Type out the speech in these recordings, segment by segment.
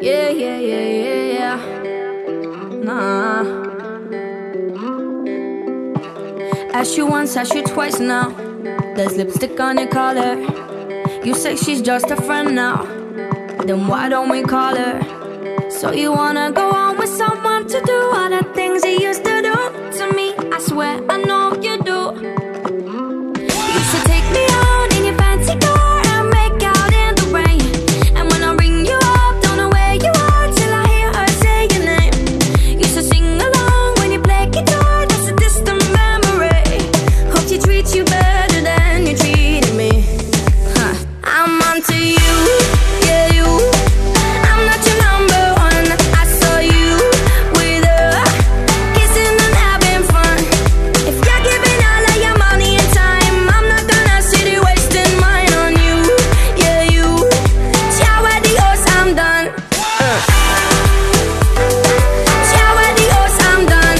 Yeah, yeah, yeah, yeah, yeah. Nah. Asked you once, asked you twice now. There's lipstick on your collar. You say she's just a friend now. Then why don't we call her? So you wanna go on with someone to do all the things you used to do to me? I swear I know you do. You used to take me out in your fancy car and make out in the rain. And when I ring you up, don't know where you are till I hear her say your name. Used to sing along when you play guitar, that's a distant memory. Hope she treats you better than you treated me. I'm onto you, yeah you. I'm not your number one. I saw you with her, kissing and having fun. If you're giving all of your money and time, I'm not gonna sit here wasting mine on you, yeah you. Ciao adios, I'm done. Ciao adios, I'm done.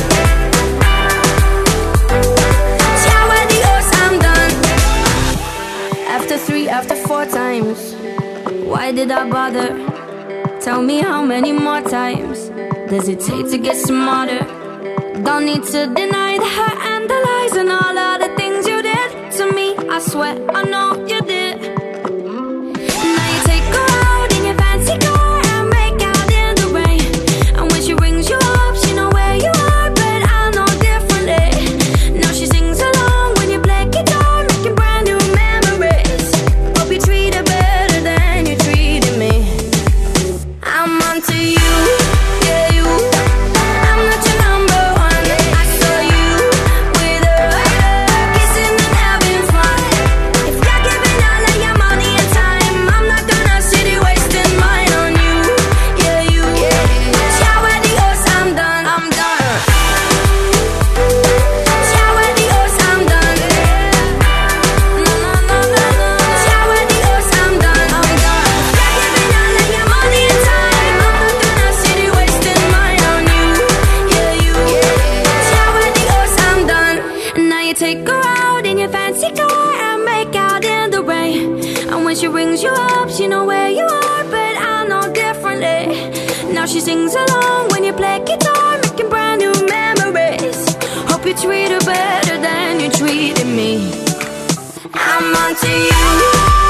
Ciao adios, I'm done. After 3, after 4 times, why did I bother? Tell me how many more times does it take to get smarter? Don't need to deny the hurt and the lies and all of the things you did to me. I swear I know you did. Now you take her out in your fancy car and make out in the rain. And when she rings you up, she know where you are, but I know differently. Now she sings along when you play guitar, making brand new memories. Hope you treat her better than you treated me. I'm onto you, yeah you. I'm not your number one. I saw you with her, kissing and having fun. If you're giving all of your money and time, I'm not gonna sit here wasting mine on you, yeah you. Ciao adios, I'm done. I'm done. Ciao adios, I'm done. No, no, no, no, no. Ciao adios, I'm done. I'm done. If you're giving all of your money and time, I'm not gonna sit here wasting mine on you, yeah you. Ciao adios, I'm done. And now you take her out in your fancy car and make out in the rain. And when she rings you up, she know where you are, but I know differently. Now she sings along when you play guitar, making brand new memories. Hope you treat her better than you treated me. I'm onto you.